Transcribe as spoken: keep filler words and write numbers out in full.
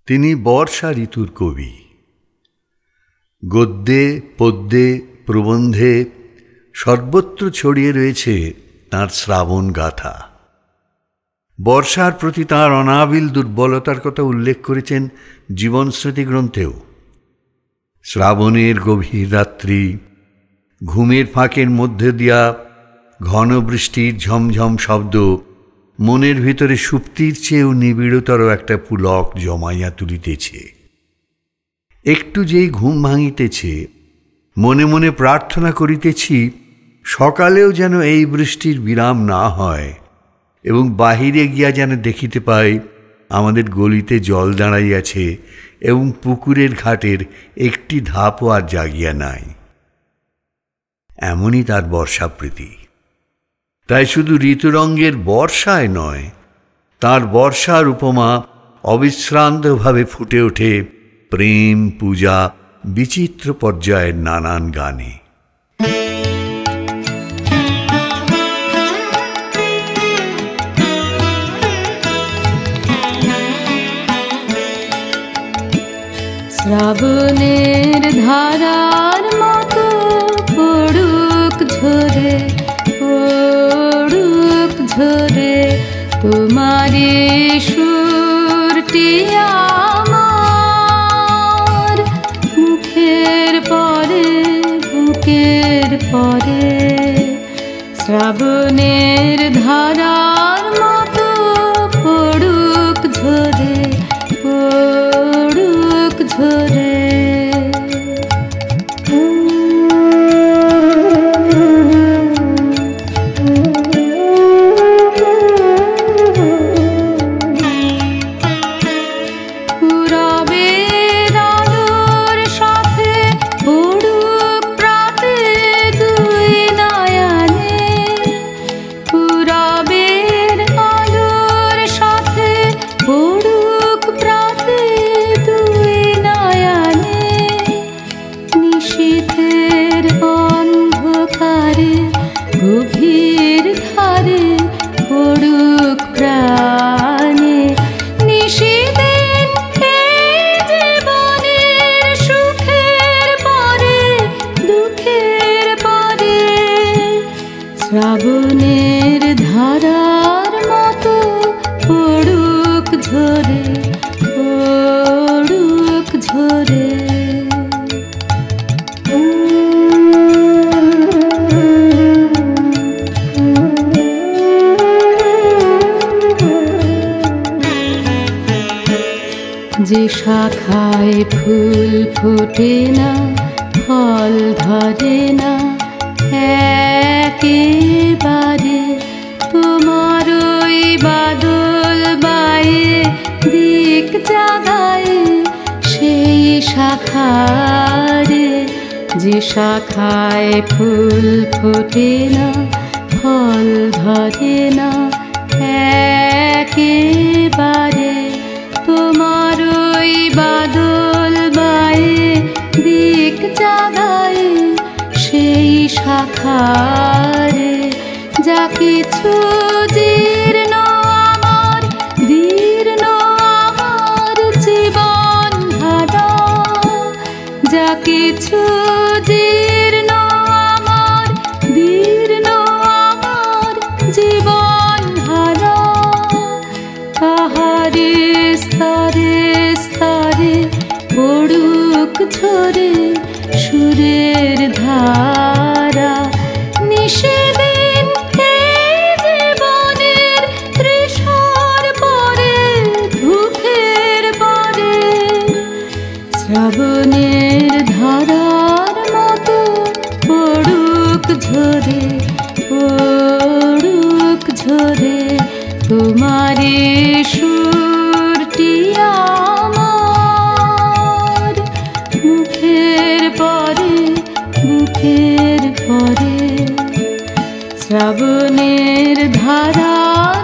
তিনি বর্ষা ঋতুর কবি। গদ্যে, পদ্যে, প্রবন্ধে সর্বত্র ছড়িয়ে রয়েছে তাঁর শ্রাবণ গাথা। বর্ষার প্রতি তাঁর অনাবিল দুর্বলতার কথা উল্লেখ করেছেন জীবনস্মৃতি গ্রন্থেও। শ্রাবণের গভীর রাত্রি, ঘুমের ফাঁকের মধ্যে দিয়া ঘন বৃষ্টির ঝমঝম শব্দ মনের ভিতরে সুপ্তির চেয়েও নিবিড়তর একটা পুলক জমাইয়া তুলিতেছে। একটু যেই ঘুম ভাঙিতেছে, মনে মনে প্রার্থনা করিতেছি সকালেও যেন এই বৃষ্টির বিরাম না হয় এবং বাহিরে গিয়া যেন দেখিতে পাই আমাদের গলিতে জল দাঁড়াইয়াছে এবং পুকুরের ঘাটের একটি ধাপও আর জাগিয়া নাই। এমনই তার বর্ষাপ্রীতি। তাই শুধু ঋতুরঙ্গের বর্ষায় নয়, তার বর্ষার উপমা অবিশ্রান্তভাবে ফুটে ওঠে প্রেম, পূজা, বিচিত্র পর্যায়ের নানান গানে। শ্রাবণের ধারার মতো পড়ুক ঝরে, পড়ুক ঝরে তোমারি সুরটি আমার মুখের পরে, বুকের পরে। শ্রাবণের ধারার মতো পড়ুক ঝরে, পড়ুক ঝরে। গভীর ধারে পড়ুক প্রাণে, নিশিদিন এই জীবনের সুখের পরে, দুঃখের পরে। শ্রাবণের ধারার মতো পড়ুক ঝরে, পড়ুক ঝরে। যে শাখায় ফুল ফোটে না, ফল ধরে না একেবারে, তোমার ওই বাদল বায়ে দিক জাগায় সেই শাখারে। যে শাখায় ফুল ফোটে না, ফল ধরে না একেবারে, তোমার ওই বাদল বায়ে দিক জাগায় সেই শাখারে। যা কিছু জীর্ণ আমার, দীর্ণ আমার জীবন ধারা, যা কিছু জীর্ণ আমার, দীর্ণ আমার জীবন ধারা, তাহারে স্তরে স্তরে পড়ুক ঝরে সুরের ধারা। নিশিদিন এই জীবনের তৃষার পরে, ভুখের পরে। শ্রাবণের ধারার মতো পড়ুক ঝরে, পড়ুক ঝরে তোমারি সুরটি আমার মুখের পরে, বুকের পরে। শ্রাবণের ধারা